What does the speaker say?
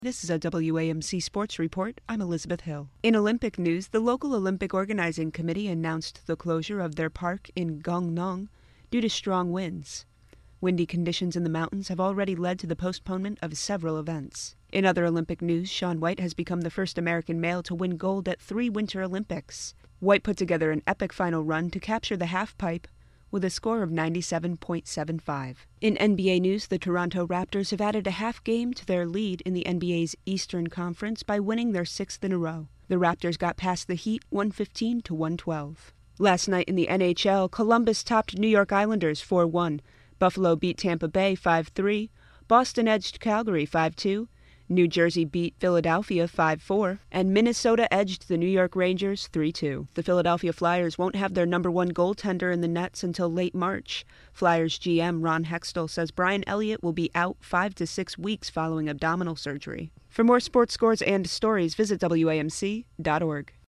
This is a WAMC Sports Report. I'm Elizabeth Hill. In Olympic news, the local Olympic Organizing Committee announced the closure of their park in Gangneung due to strong winds. Windy conditions in the mountains have already led to the postponement of several events. In other Olympic news, Shaun White has become the first American male to win gold at 3 Winter Olympics. White put together an epic final run to capture the halfpipe with a score of 97.75. In NBA news, the Toronto Raptors have added a half game to their lead in the NBA's Eastern Conference by winning their 6th in a row. The Raptors got past the Heat 115-112. Last night in the NHL, Columbus topped New York Islanders 4-1. Buffalo beat Tampa Bay 5-3. Boston edged Calgary 5-2. New Jersey beat Philadelphia 5-4, and Minnesota edged the New York Rangers 3-2. The Philadelphia Flyers won't have their number one goaltender in the nets until late March. Flyers GM Ron Hextall says Brian Elliott will be out 5 to 6 weeks following abdominal surgery. For more sports scores and stories, visit WAMC.org.